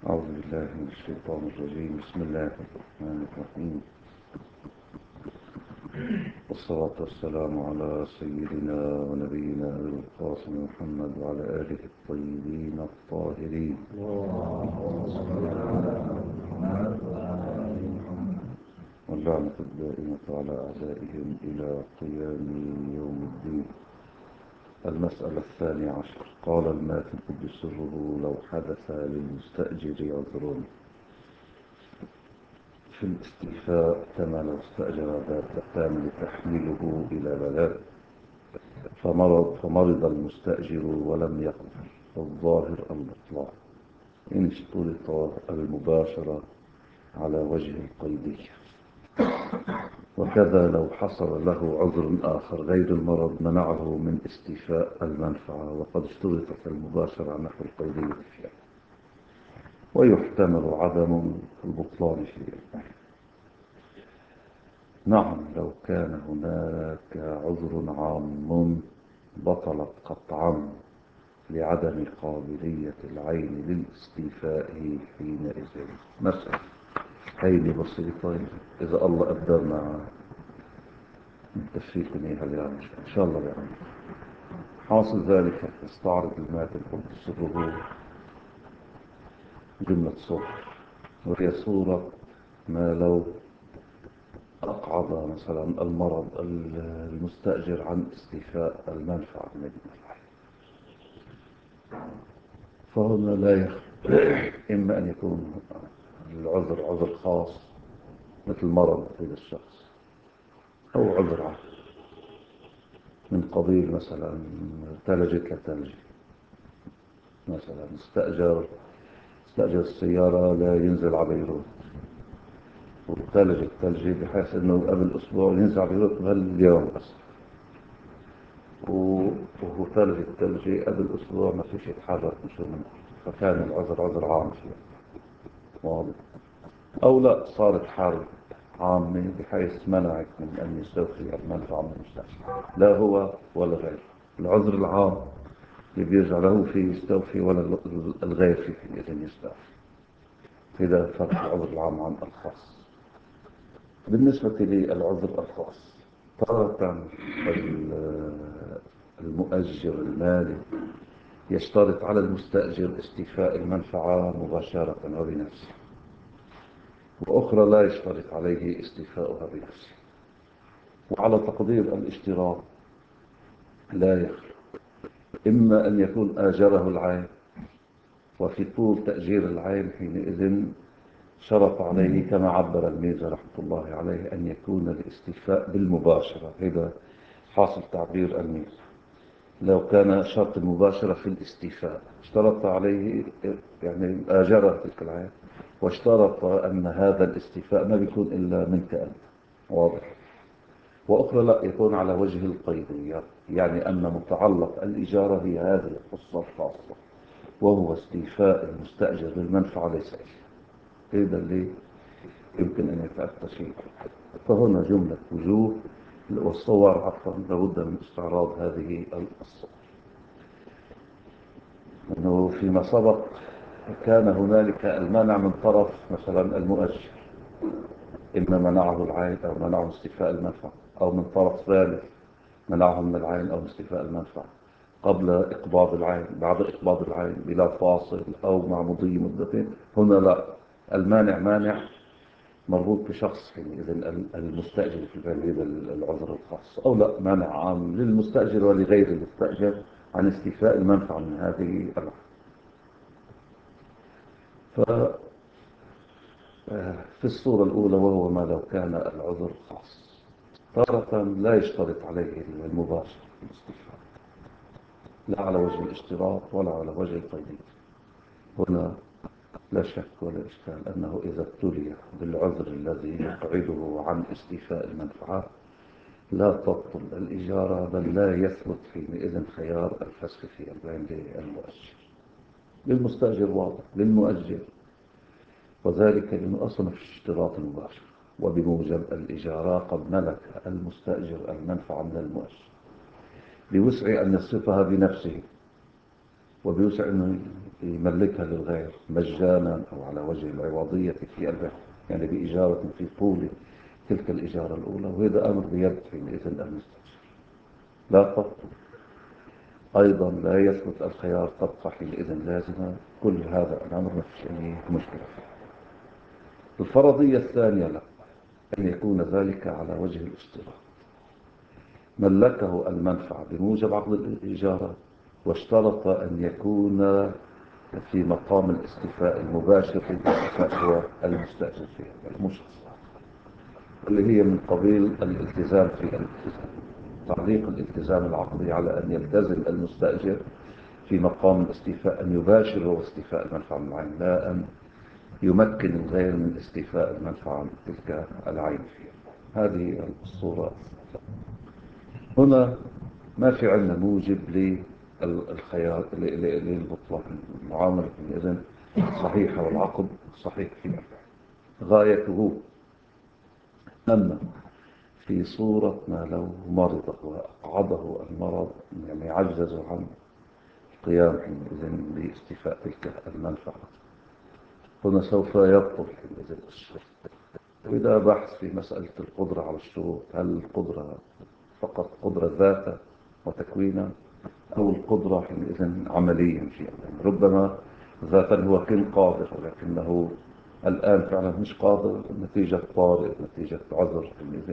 أعوذ بالله من الشيطان الرجيم. بسم الله الرحمن الرحيم، والصلاة والسلام على سيدنا ونبينا أبي القاسم محمد وعلى آله الطيبين الطاهرين، واللعنة الدائمة على أعدائهم إلى قيام يوم الدين. المسألة 12. قال الماتن قدس سره: لو حدث للمستأجر عذر في الاستيفاء كما لو استأجر دابة تحمله إلى بلد، فمرض المستأجر ولم يقدر، فالظاهر الإطلاق إن اشترط المباشرة على وجه القيدية. وكذا لو حصل له عذر آخر غير المرض منعه من استيفاء المنفعة وقد اشترطت المباشرة نحو القيدية فيها، ويحتمل عدم البطلان فيه. نعم، لو كان هناك عذر عام بطلت قطعا لعدم قابلية العين للاستيفاء حينئذ. مثلا هيدي بسيطة، إذا الله قدرنا نتفيكم إياها اليوم إن شاء الله. يعني حاصل ذلك يستعرض المات القدس سره جملة صور، وهي صورة ما لو أقعد مثلا المرض المستأجر عن استيفاء المنفعة من المنفعة، فهنا لا يخلو إما أن يكون العذر عذر خاص مثل مرض في الشخص، أو عذر عام من قبيل مثلا ثلجت لثلج، مثلا استأجر السيارة لا ينزل على بيروت، وثلج الثلج بحيث أنه قبل أسبوع ينزل على بيروت بهاليوم بس، وهو ثلج الثلج قبل أسبوع ما فيش يتحرك مشو منه، فكان العذر عذر عام فيه واضح. أو لا، صارت حرب عامة بحيث منعك من أن يستوفي المنفعة من المستأجر، لا هو ولا غيره. العذر العام اللي بيرجع له فيه يستوفي ولا الغير فيه إذن يستوفي. كده فرق العذر العام عن الخاص. بالنسبة للعذر الخاص، تارة المؤجر المالي يشترط على المستأجر استيفاء المنفعة مباشرة وبنفسه، وأخرى لا يشترط عليه استيفاؤها بنفسه. وعلى تقدير الاشتراط لا يخلو إما أن يكون آجره العين، وفي طول تأجير العين حينئذ شرط عليه كما عبر الميزة رحمة الله عليه أن يكون الاستيفاء بالمباشرة. هذا حاصل تعبير الميزة. لو كان شرط المباشرة في الاستيفاء اشترط عليه يعني آجره تلك العين، واشترط أن هذا الاستيفاء ما بيكون إلا منك أنت واضح. وأخرى لا، يكون على وجه القيدية، يعني أن متعلق الإجارة هي هذه القصة الخاصة، وهو استيفاء المستأجر للمنفعة ليس هذا اللي يمكن أن يتأتى فيه. فهنا جملة وجوه والصور عفوا لابد من استعراض هذه الصور. أنه فيما سبق كان هنالك المانع من طرف مثلا المؤجر، إما منعه العين أو منعه استيفاء المنفعة، أو من طرف ثالث منعه من العين أو استيفاء المنفعة قبل إقباض العين، بعد إقباض العين بلا فاصل أو مع مضي مدة. هنا لا، المانع مانع مربوط بشخص، إذن المستأجر في الغالب العذر الخاص، أو لا، مانع عام للمستأجر ولغير المستأجر عن استيفاء المنفعة من هذه العين. في الصورة الأولى، وهو ما لو كان العذر خاص، تارة لا يشترط عليه المباشر في الاستيفاء، لا على وجه الاشتراط ولا على وجه القيدية. هنا لا شك ولا إشكال أنه إذا ابتلي بالعذر الذي يقعده عن استيفاء المنفعة لا تبطل الإجارة، بل لا يثبت حينئذ خيار الفسخ في بين المؤجر. للمستأجر واضح، للمؤجر وذلك لأنه أصلا في اشتراط المباشر، وبموجب الإجارة قد ملك المستأجر المنفعة من المؤجر بوسع أن يصرفها بنفسه، وبوسع أنه يملكها للغير مجانا أو على وجه العوضية في البيع، يعني بإجارة في طول تلك الإجارة الأولى، وهذا أمر بيد حينئذ المستأجر لا تبطل. أيضا لا يثبت الخيار تبقى حينئذ لازمة. كل هذا الأمر ما فيش أي مشكلة فيه. الفرضية الثانية له أن يكون ذلك على وجه الاشتراك، ملكه المنفعة بموجب عقد الإجارة، واشترط أن يكون في مقام الاستيفاء المباشر في الاستيفاء هو المستأجر فيها المشخص، اللي هي من قبيل الالتزام في الالتزام، تعليق الالتزام العقدي على أن يلتزم المستأجر في مقام الاستيفاء أن يباشر هو استيفاء المنفعة من العين، لا أن يمكن الغير من استيفاء المنفعة من تلك العين فيها. هذه الصورة. هنا ما في عندنا موجب للخيار للبطلان. المعاملة إذن صحيحة والعقد صحيح فيها غايته. أما في صورة ما لو مرض وأقعده المرض، يعني عجز عن قيام إذن باستيفاء تلك المنفعة، هنا سوف يبطل إذن الشروط. وإذا بحث في مسألة القدرة على الشروط، هل القدرة فقط قدرة ذاته وتكوينا، أو القدرة حينئذ عمليا فيها؟ ربما ذاتا هو كن قادر، ولكنه الآن فعلا مش قادر نتيجة طارئ، نتيجة عذر حينئذ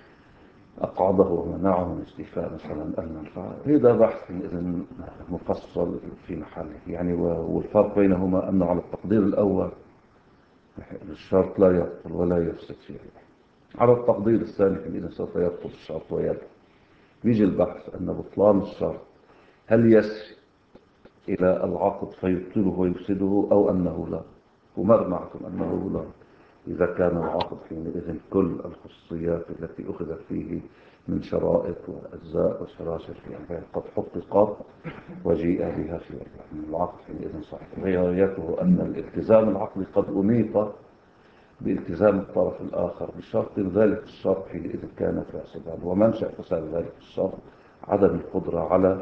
أقعده ومنعه من استيفاء مثلا المنفعة. هذا بحث حينئذ مفصل في محله يعني. والفرق بينهما أنه على التقدير الأول الشرط لا يبطل ولا يفسد فيه، على التقدير الثاني حينئذ سوف يبطل الشرط ويبطل. بيجي البحث أن بطلان الشرط هل يسري إلى العقد فيبطله ويفسده أو أنه لا. ومرمعكم أنه لا، إذا كان العقد حينئذ كل الخصوصيات التي أخذت فيه من شرائط وأجزاء وشراشر في البيع قد حققت وجيء بها في العقد حينئذ صحيح. غايته أن الالتزام العقدي قد أنيط بالتزام الطرف الآخر بشرط ذلك الشرط حينئذ كان فاسدا، ومنشأ فساد ذلك الشرط عدم القدرة على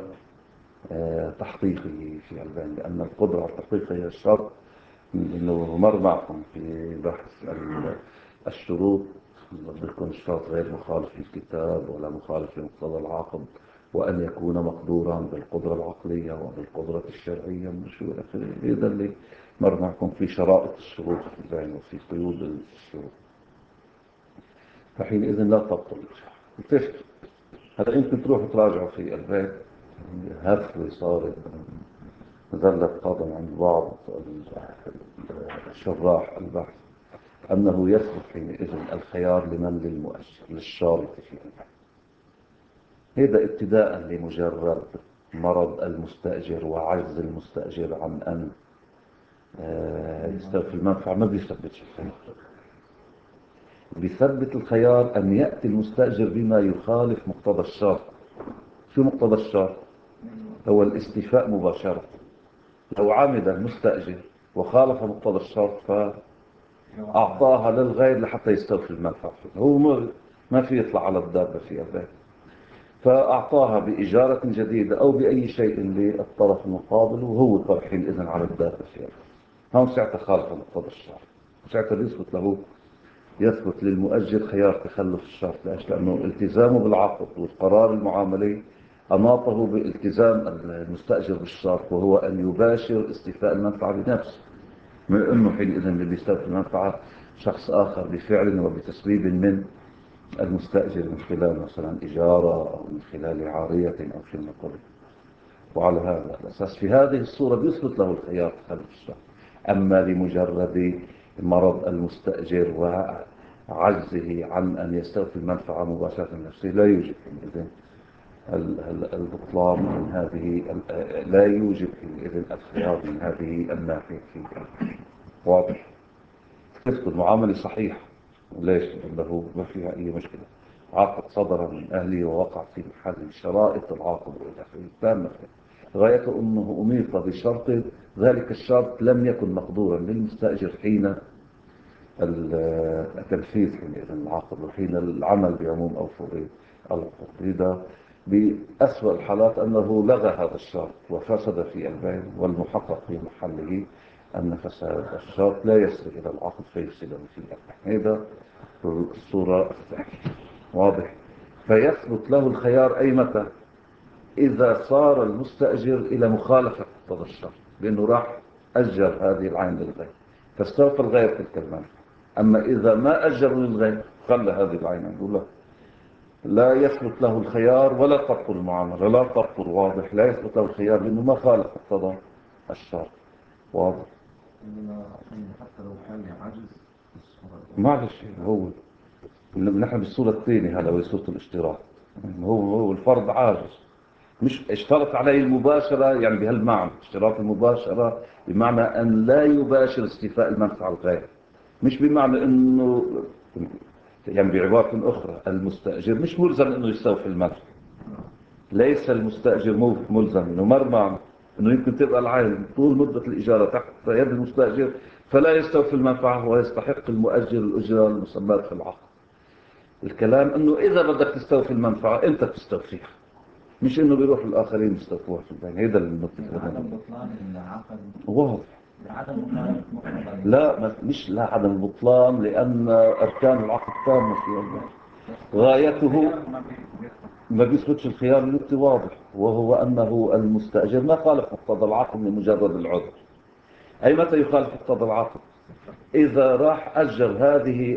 تحقيقه في البيع، لأن القدرة على تحقيقه هي الشرط. إنه مر معكم في بحث الشروط يكون الشرط غير مخالف للكتاب ولا مخالف لمقتضى العقد، وأن يكون مقدورا بالقدرة العقلية وبالقدرة الشرعية من شو الأخير. هذا اللي مر معكم في شرائط الشروط في البيع وفي قيود الشروط. فحينئذ لا تبطل الفهم. هذا يمكن تروح تراجعوا في البيت هف صارت ظلت قادم عند بعض شراح البحث أنه يثبت حينئذ الخيار لمن للمؤشر للشارط فيه. هذا ابتداء لمجرد مرض المستأجر وعجز المستأجر عن أن يستوفي المنفعة ما بيثبتش الخيار. بيثبت الخيار أن يأتي المستأجر بما يخالف مقتضى الشرط. شو مقتضى الشرط؟ هو الاستيفاء مباشرة. لو عمد المستأجر وخالف مقتضى الشرط فأعطاها للغير لحتى يستوفي المنفعة، هو ما في يطلع على الدابة في البيت، فأعطاها بإجارة جديدة أو بأي شيء للطرف المقابل، وهو طرحين إذن على الدابة في البيت. هم ساعة خالف مقتضى الشرط، ساعة يثبت للمؤجر خيار تخلف الشرط. ليش؟ لأنه التزامه بالعقد والقرار المعاملي أناطه بالتزام المستأجر بالشرط، وهو أن يباشر استيفاء المنفعة بنفسه، من أنه حينئذ اللي بيستوفي المنفعة شخص آخر بفعل وبتسبيب من المستأجر، من خلال مثلا إجارة أو من خلال عارية أو شيء من قبل. وعلى هذا الأساس في هذه الصورة بيثبت له الخيار تخلف الشرط. أما لمجرد مرض المستأجر وعجزه عن أن يستوفي المنفعة مباشرة نفسه لا يوجد إذن البطلان من هذه، لا يوجد إذن الخيار من هذه الناحية فيه. واضح؟ تثبت المعاملة صحيحة. ليش؟ لأنه ما فيها أي مشكلة. عقد صدر من أهله ووقع في محل شرائط العقد والأخير تامة. غايته أنه أميط بشرط، ذلك الشرط لم يكن مقدورا للمستأجر حين التنفيذ حين العقد وحين العمل بعموم أو فوري العقد. بأسوأ الحالات أنه لغى هذا الشرط وفسد في البيع، والمحقق في محله أن فساد الشرط لا يصل إلى العقد فيفسده في البيع. هذا الصورة الثانية. واضح؟ فيثبت له الخيار أي متى؟ إذا صار المستأجر إلى مخالفة هذا الشرط، لأنه راح أجر هذه العين للغير فاستوفى الغير تلك المنفعة. أما إذا ما أجر للغير خلى هذه العين، يقول له لا يثبت له الخيار ولا تبطل المعاملة، لا تبطل. واضح؟ لا يثبت له الخيار لأنه ما خالف اقتضى الشرط. واضح؟ حتى لو كان عجز معلش، هو نحن بالصورة الثانية هذا، وهي صورة الاشتراط. هو الفرد عاجز، مش اشترط عليه المباشرة، يعني بهالمعنى اشتراط المباشرة بمعنى أن لا يباشر استيفاء المنفعة الغير، مش بمعنى أنه، يعني بعبارة أخرى المستأجر مش ملزم أنه يستوفي المنفعة. ليس المستأجر ملزم، أنه معنى أنه يمكن تبقى العين طول مدة الإجارة تحت يد المستأجر فلا يستوفي المنفعة ويستحق المؤجر الأجرة المسمى في العقد. الكلام أنه إذا بدك تستوفي المنفعة أنت تستوفيها، مش انه بيروح الاخرين يستوفوها في البين. هذا النقطة. عدم بطلان العقد واضح. عدم مخالفة مقتضى. لا، مش لا عدم البطلان، لان اركان العقد تامة في البين. غايته ما بيثبتش الخيار النقطي. واضح؟ وهو انه المستاجر ما خالف مقتضى العقد لمجرد العذر. اي متى يخالف مقتضى العقد؟ إذا راح أجر هذه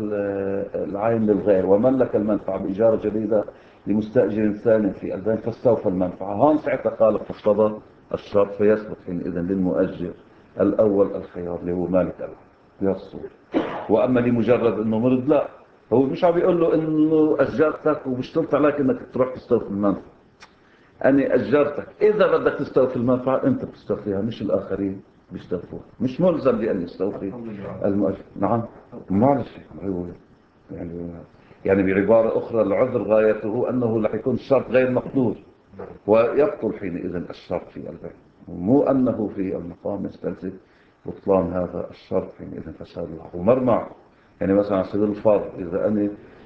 العين للغير وملك المنفعة بإجارة جديدة لمستأجر ثاني في البين فاستوفى المنفعة، هون ساعتها خالف مقتضى الشرط، فيثبت حينئذ للمؤجر الأول الخيار اللي هو مالك العين يصل. وأما لمجرد أنه مرض، لا، هو مش عم بيقول له أنه أجرتك وبشترط عليك أنك تروح تستوفي المنفعة. أنا أجرتك، إذا بدك تستوفي المنفعة أنت بتستوفيها، مش الآخرين بيستوفوها. مش ملزم بأن يستوفي المؤجر. نعم، معلش. هو يعني يعني بعبارة أخرى العذر غايته أنه رح يكون الشرط غير مقدور ويبطل حينئذ الشرط في البيع، مو أنه في المقام يستلزم بطلان هذا الشرط حينئذ فساد العقد. ومرمع يعني مثلا على سبيل الفرض، إذا أنا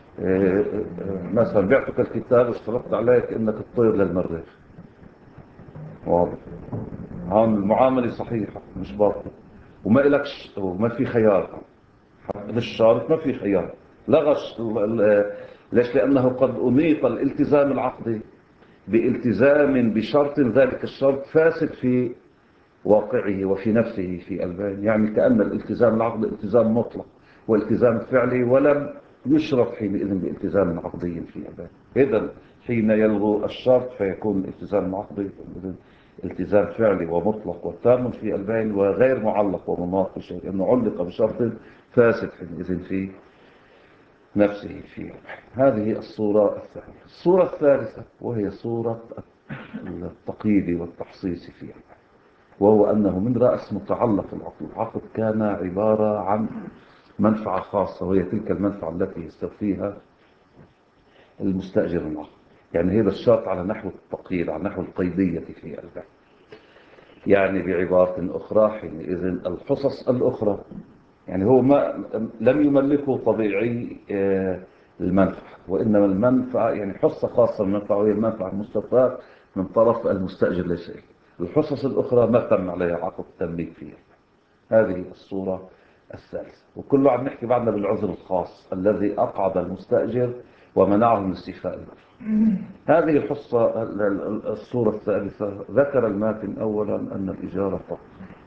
مثلا بعتك الكتاب واشترطت عليك أنك تطير للمريخ. واضح؟ هون المعاملة صحيحة مش باطلة، وما إلكش وما في خيار. هذا الشرط ما في خيار، لغش. ليش؟ لأنه قد أنيط الالتزام العقدي بالتزام بشرط، ذلك الشرط فاسد في واقعه وفي نفسه في البين. يعني كأن الالتزام العقدي التزام مطلق والتزام فعلي، ولم يشرط حينئذ بالتزام عقدي في البين. إذن حين يلغو الشرط فيكون الالتزام العقدي التزام فعلي ومطلق وتام في البين وغير معلق ومناط بشيء، أنه علق بشرط فاسد حينئذ في نفسه في البين. هذه الصورة الثانية. الصورة الثالثة وهي صورة التقييد والتحصيص في البين، وهو أنه من رأس متعلق العقد. العقد كان عبارة عن منفعة خاصة، وهي تلك المنفعة التي يستوفيها المستأجر العقد. يعني هذا الشرط على نحو التقييد، على نحو القيدية في البيع. يعني بعبارة أخرى حينئذ الحصص الأخرى، يعني هو ما لم يملكه طبيعي المنفعة، وإنما المنفعة يعني حصة خاصة من المنفعة، وهي المنفعة المستفاة من طرف المستأجر ليس. الحصص الأخرى ما تم عليها عقد تمليك فيها. هذه الصورة الثالثة. وكله عم نحكي بعدنا بالعذر الخاص الذي أقعد المستأجر ومنعه من استيفاء المنفعة. هذه الحصة الصورة الثالثة. ذكر الماتن أولا أن الإجارة طب،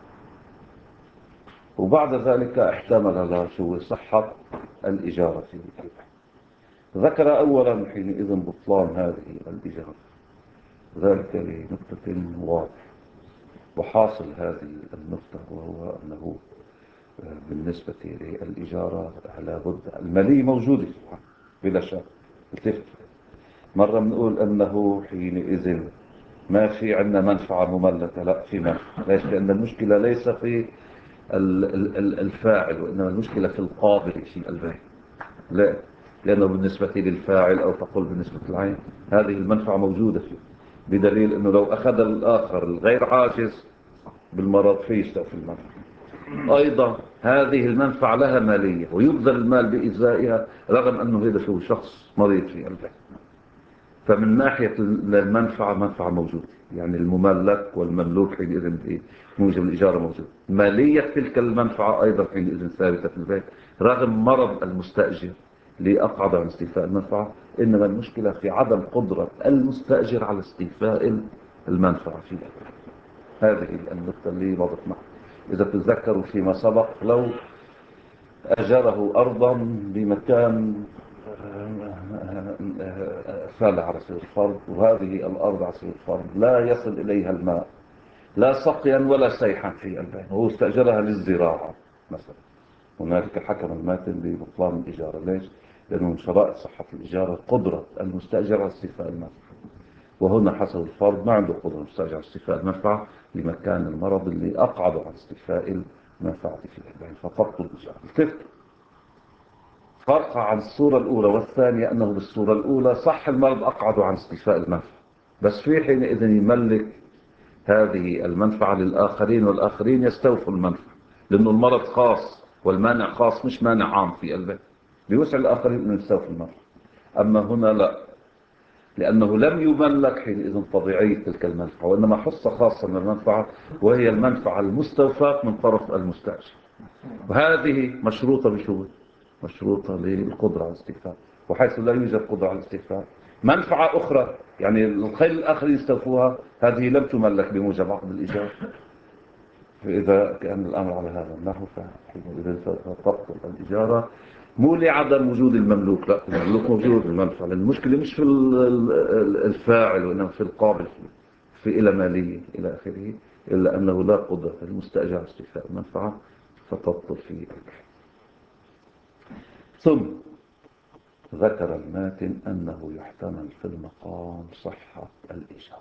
وبعد ذلك احتمل لا شو صحة الإجارة في البيع. ذكر أولا حينئذ بطلان هذه الإجارة، ذلك لنقطة واضحة. وحاصل هذه النقطة وهو أنه بالنسبة للإجارة لابد المالية موجودة بلا شك. مرة بنقول أنه حينئذ ما في عندنا منفعة مملكة، لا في منفعة. ليش؟ لأن المشكلة ليس في الفاعل، وإنما المشكلة في القابل في البيع. لا، لأنه بالنسبة للفاعل أو تقول بالنسبة للعين هذه المنفعة موجودة فيه، بدليل أنه لو أخذ الآخر الغير عاجز بالمرض فيستوفي المنفعة. أيضا هذه المنفعة لها مالية ويبذل المال بإجزائها، رغم أنه هذا شو شخص مريض في البيت. فمن ناحية المنفعة منفعة موجودة، يعني المملك والمملوك حينئذ موجب الإجارة موجود. مالية تلك المنفعة أيضا حينئذ ثابتة في البيت رغم مرض المستأجر لأقعد عن استيفاء المنفعة. إنما المشكلة في عدم قدرة المستأجر على استيفاء المنفعة في البيت. هذه النقطة اللي وضعت معه. إذا تتذكروا فيما سبق، لو أجره أرضا بمكان فال على سبيل الفرض، وهذه الأرض على سبيل الفرض لا يصل إليها الماء لا سقيا ولا سيحا في البين، وهو استأجرها للزراعة مثلا، هنالك حكم الماتن ببطلان الإجارة. ليش؟ لأنه من شرائط صحة الإجارة قدرة المستأجر على استيفاء المنفعة، وهنا حسب الفرض ما عنده قدرة المستأجر على استيفاء المنفعة لمكان المرض اللي أقعد عن استيفاء المنفعة في البين، فتبطل الإجارة. فرق عن الصورة الأولى والثانية أنه بالصورة الأولى صح المرض أقعد عن استيفاء المنفعة، بس في حينئذ يملك هذه المنفعة للآخرين، والآخرين يستوفوا المنفعة، لأنه المرض خاص والمانع خاص مش مانع عام في البيت، بيوسع الآخرين أن يستوفوا المنفعة. أما هنا لا، لأنه لم يملك حينئذ طبيعية تلك المنفعة، وإنما حصة خاصة من المنفعة، وهي المنفعة المستوفاة من طرف المستأجر، وهذه مشروطة بشروط، مشروطة للقدرة على الاستيفاء. وحيث لا يوجد قدرة على الاستيفاء، منفعة أخرى يعني الخير الآخر يستوفوها، هذه لم تملك بموجب عقد الإيجار. فإذا كان الأمر على هذا النحو فحينئذ تبطل الإجارة، مو لعدم وجود المملوك، لا، المملوك موجود، المنفعة. المشكلة مش في الفاعل، وإنما في القابل، في إلى مالية إلى آخره، إلا أنه لا قدرة للمستأجر على استيفاء المنفعة فتبطل فيه. ثم ذكر الماتن أنه يحتمل في المقام صحة الإيجار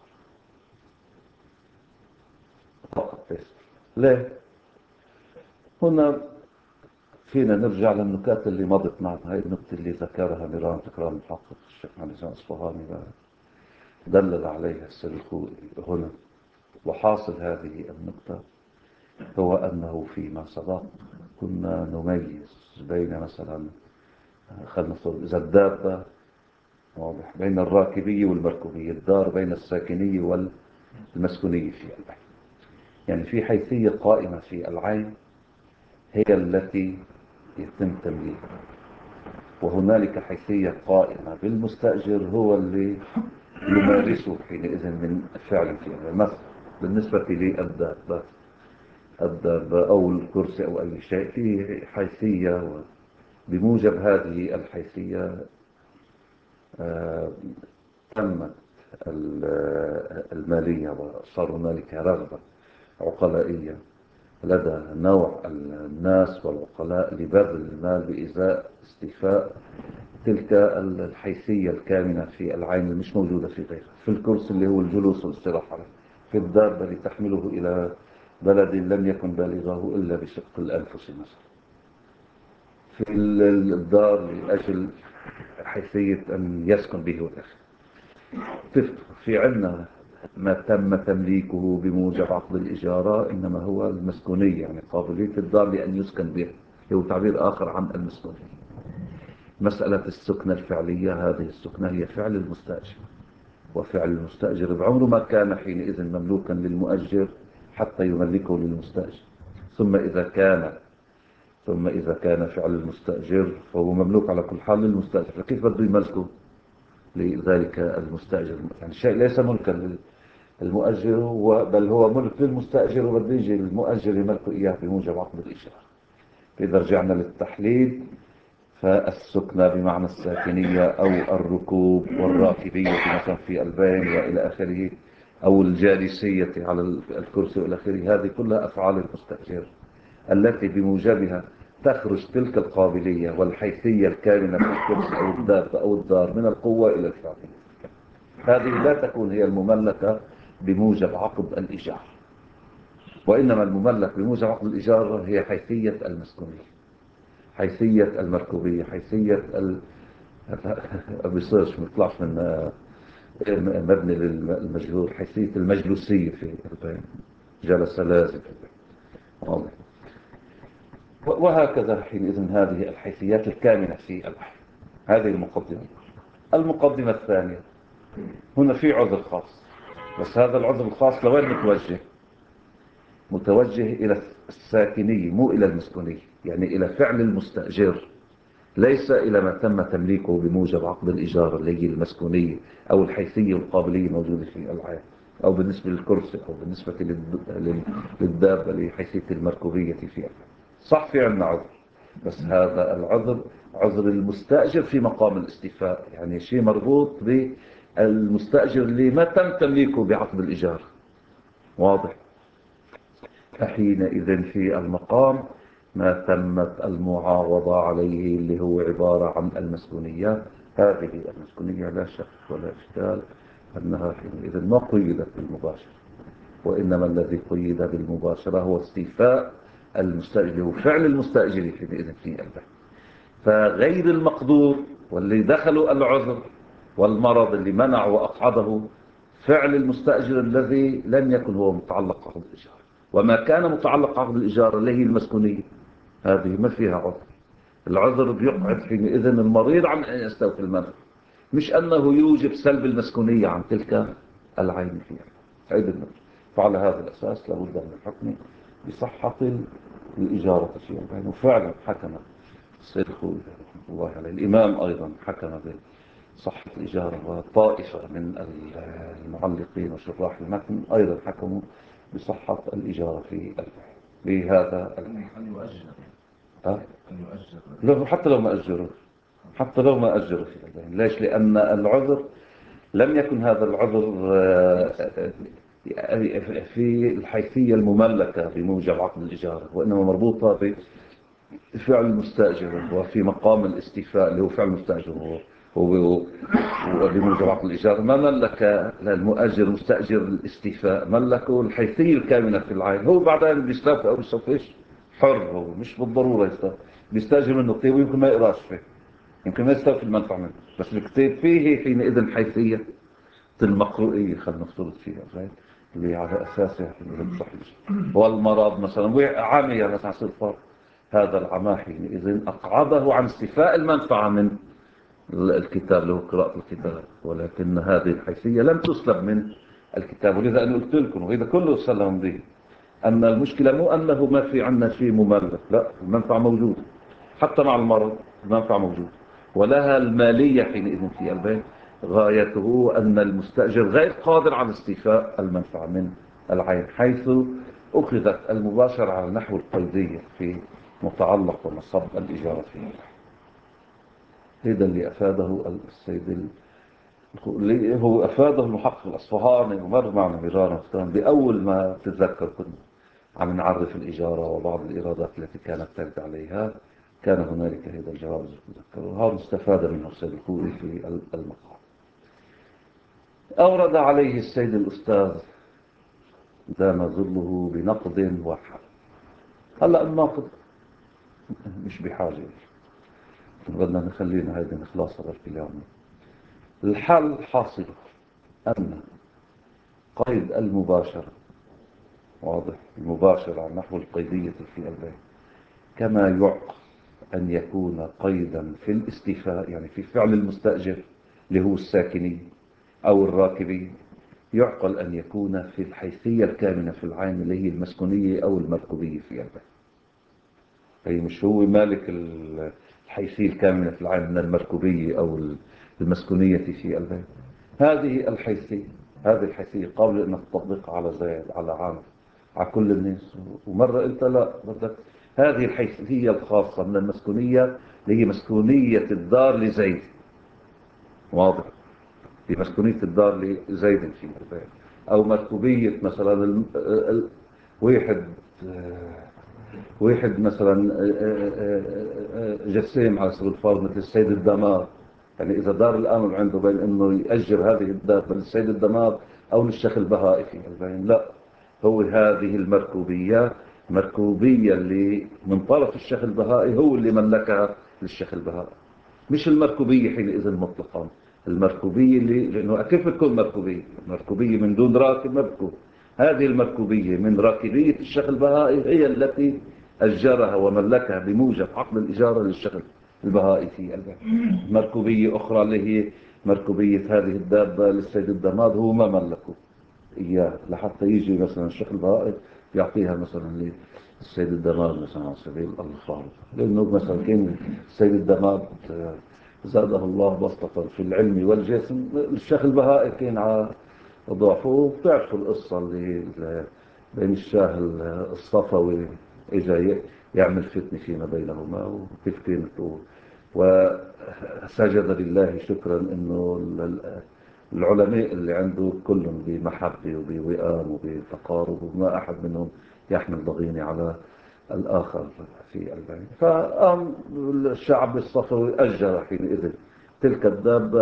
فقط. ليه؟ هنا فينا نرجع للنكات اللي مضت معنا. هاي النكتة اللي ذكرها نيران تكرار المحقق الشيخ محمد الأصفهاني دلل عليها السيد الخوئي هنا. وحاصل هذه النكتة هو أنه فيما سبق كنا نميز بين مثلا، خلنا نقول إذا الدابة واضح بين الراكبية والمركوبية، الدار بين الساكنية والمسكونية في العين. يعني في حيثية قائمة في العين هي التي يتم تمليكها، وهنالك حيثية قائمة بالمستأجر هو اللي يمارسه حينئذ من فعل في مثلا بالنسبة للدابة، الدابة أو الكرسي أو أي شيء فيه حيثية، بموجب هذه الحيثية تمت المالية، وصار هنالك رغبة عقلائية لدى نوع الناس والعقلاء لبذل المال بإزاء استيفاء تلك الحيثية الكامنة في العين اللي مش موجودة في غيرها، في الكرسي اللي هو الجلوس والاستراحة، في الدابة لتحمله إلى بلد لم يكن بالغه إلا بشق الأنفس مثلا، في الدار لأجل حيثية أن يسكن به والآخر. في عنا ما تم تمليكه بموجب عقد الإجارة إنما هو المسكونية، يعني قابلية الدار لأن يسكن به، هو تعبير آخر عن المسكونية. مسألة السكنة الفعلية، هذه السكنة هي فعل المستأجر، وفعل المستأجر بعمره ما كان حينئذ مملوكا للمؤجر حتى يملكه للمستأجر. ثم إذا كان فعل المستأجر فهو مملوك على كل حال للمستأجر، فكيف بده يملكه لذلك المستأجر؟ يعني شيء ليس ملكا للمؤجر، بل هو ملك للمستأجر، وبده يجي المؤجر يملكه إياه بموجب عقد الإيجار. فإذا رجعنا للتحليل، فالسكنة بمعنى الساكنية أو الركوب والراكبية مثلا في البين وإلى آخره، أو الجالسية على الكرسي وإلى آخره، هذه كلها أفعال المستأجر التي بموجبها تخرج تلك القابلية والحيثية الكامنة في الكرسي أو الدابة أو الدار من القوة إلى الفعل. هذه لا تكون هي المملكة بموجب عقد الإيجار، وإنما المملك بموجب عقد الإيجار هي حيثية المسكونية، حيثية المركوبية، حيثية بيصيرش مطلعش من مبني للمجهول، حيثية المجلوسية في البين، جلس لازم في البين، واضح. وهكذا حينئذ هذه الحيثيات الكامنة في البحر. هذه المقدمة. المقدمة الثانية هنا في عذر خاص، بس هذا العذر الخاص لوين متوجه؟ متوجه إلى الساكنية مو إلى المسكونية، يعني إلى فعل المستأجر، ليس إلى ما تم تمليكه بموجب عقد الإيجار اللي هي المسكونية أو الحيثية والقابلية موجودة في العين، أو بالنسبة للكرسي، أو بالنسبة للدابة لحيثية المركوبية فيها. صح في عندنا عذر، بس هذا العذر عذر المستأجر في مقام الاستيفاء، يعني شيء مربوط بالمستأجر اللي ما تم تمليكه بعقد الإيجار. واضح؟ فحينئذ في المقام ما تمت المعاوضة عليه اللي هو عبارة عن المسكونيات. هذه المسكونية لا شك ولا إشكال أنها حينئذ ما قيدت بالمباشرة، وإنما الذي قيد بالمباشرة هو استيفاء المستأجر وفعل المستأجر حينئذ في البيع. فغير المقدور واللي دخلوا العذر والمرض اللي منع وأقعده فعل المستأجر الذي لم يكن هو متعلق عقد الإيجار، وما كان متعلق عقد الإيجار اللي هي المسكونية هذه ما فيها عذر. العذر بيقعد حينئذ المريض عن أن يستوفي المنع، مش أنه يوجب سلب المسكونية عن تلك العين فيها. عيد النظر. فعلى هذا الأساس لابد من الحكم بصحة الإجارة فيها. وفعلا حكم السيد الخوي رحمه الله عليه، الإمام أيضا حكم بصحة الإجارة، وطائفة من المعلقين وشراح المتن أيضا حكموا بصحة الإجارة في هذا أن يؤجر أه؟ أن يؤجر حتى لو ما أجروا، حتى لو ما أجروا في البين. ليش؟ لأن العذر لم يكن هذا العذر في الحيثية المملكة بموجب عقد الإجارة، وإنما مربوطة بفعل المستأجر، وفي مقام الاستيفاء اللي هو فعل المستأجر وبموجب عقد الإجارة. ما ملك للمؤجر المستأجر الاستيفاء، ملكه الحيثية الكامنة في العين. هو بعدين بيستوفي أو بيستوفيش حر، هو مش بالضرورة يستوفي، بيستأجر منه كتير ويمكن ما يقراش فيه، يمكن ما يستوفي المنفعة منه، بس الكتيب فيه حينئذ حيثية المقروئية خلينا نفترض فيها، فاهم؟ اللي على أساسها حينئذ صحيح. والمرض مثلا عامية مثلا صفر، هذا العمى حينئذ أقعده عن استيفاء المنفعة من الكتاب له قراءة الكتاب، ولكن هذه الحيثية لم تسلب من الكتاب. ولذا أنا قلت لكم وإذا كله سلم به أن المشكلة مو أنه ما في عندنا شيء مملك، لا، المنفعة موجودة حتى مع المرض، المنفعة موجودة ولها المالية حينئذ في البيت. غايته أن المستأجر غير قادر على استيفاء المنفعة من العين، حيث أخذت المباشرة على نحو القيدية في متعلق ونصب الإجارة فيه. هذا اللي أفاده السيد اللي هو أفاده المحقق الأصفهاني، ومر معنا مرارا بأول ما تتذكر كنا عم نعرف الإجارة وبعض الإيرادات التي كانت ترد عليها، كان هنالك هذا الجواب تذكر، وهذا استفاد منه السيد الخوئي في المقام. أورد عليه السيد الأستاذ دام ظله بنقد وحل. هلأ الناقد مش بحاجة، بدنا نخلينا هذه نخلص هذا الكلام. الحل حاصل أن قيد المباشرة، واضح، المباشرة على نحو القيدية في البيع، كما يعقل أن يكون قيدا في الاستيفاء، يعني في فعل المستأجر اللي هو الساكني أو الراكبي، يعقل أن يكون في الحيثية الكامنة في العين اللي هي المسكونية أو المركوبية في البيع. أي مش هو مالك الحيثية الكامنة في العين من المركوبية أو المسكونية في البيع. هذه الحيثية قابلة أنك تطبقها على زيد، على عامر، على كل الناس. ومرة أنت لا بدك هذه الحيثية الخاصة من المسكونية اللي هي مسكونية الدار لزيد، واضح، في مسكونية الدار لزيد في البيت، أو مركوبية مثلا واحد واحد مثلا جسيم على سبيل الفرض مثل السيد الدمار. يعني إذا دار الأمر عنده بين أنه يأجر هذه الدار للسيد الدمار أو للشيخ البهائي في البين، لا، هو هذه المركوبية مركوبية اللي من طرف الشيخ البهائي هو اللي ملكها للشيخ البهائي، مش المركوبية حينئذ مطلقا. المركوبية لأنه كيف بتكون مركوبية من دون راكب مركوب؟ هذه المركوبية من راكبية الشيخ البهائي هي التي أجرها وملكها بموجب عقد الإجارة للشيخ البهائي في البيت. مركوبية أخرى اللي هي مركوبية هذه الدابة للسيد الدماد هو ما ملكه إياه، لحتى يجي مثلا الشيخ البهائي يعطيها مثلا للسيد الدماد مثلا على سبيل الخارج، لأنه مثلا كان السيد الدماد زاده الله بسطة في العلم والجسم، الشيخ البهائي كان على ضعفه. بتعرفوا القصة اللي بين الشاه الصفوي إجا يعمل فتنة فيما بينهما، وكيف كانت وسجد لله شكرا انه العلماء اللي عنده كلهم بمحبة وبوئام وبتقارب، وما أحد منهم يحمل ضغينة على الآخر في البعين. فقام الشعب الصفوي أجر حينئذ تلك الدابة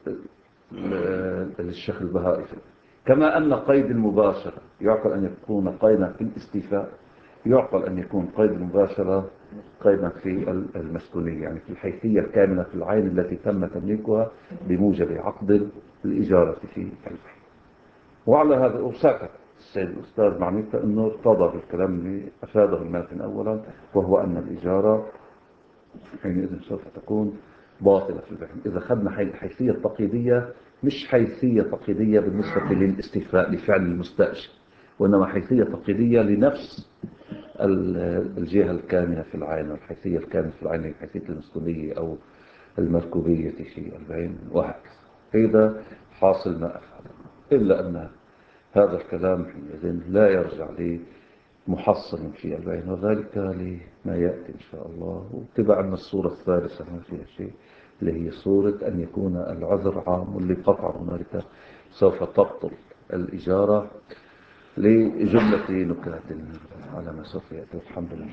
للشيخ البهائي، كما أن قيد المباشرة يعقل أن يكون قيدا في الاستيفاء، يعقل أن يكون قيد المباشرة قيدا في المسكونية، يعني في الحيثية الكاملة في العين التي تم تمليكها بموجب عقد الإجارة في البحر. وعلى هذا وسكت السيد الأستاذ معنيته أنه ارتضى بالكلام اللي أفاده الماتن أولا، وهو أن الإجارة حينئذ سوف تكون باطلة في البحر. إذا أخذنا حيثية تقييدية، مش حيثية تقييدية بالنسبة للاستيفاء لفعل المستأجر، وإنما حيثية تقييدية لنفس الجهة الكامنة في العين، والحيثية الكامنة في العين هي حيثية المسكونية أو المركوبية في العين، وهكذا. هذا حاصل ما أفعل، إلا أن هذا الكلام حينئذ لا يرجع محصل في العين، وذلك لما يأتي إن شاء الله. واتباع أن الصورة الثالثة ما فيها شيء، اللي هي صورة أن يكون العذر عام، واللي قطع هنالك سوف تبطل الإجارة لجملة نكات على ما سوف يأتي. الحمد لله.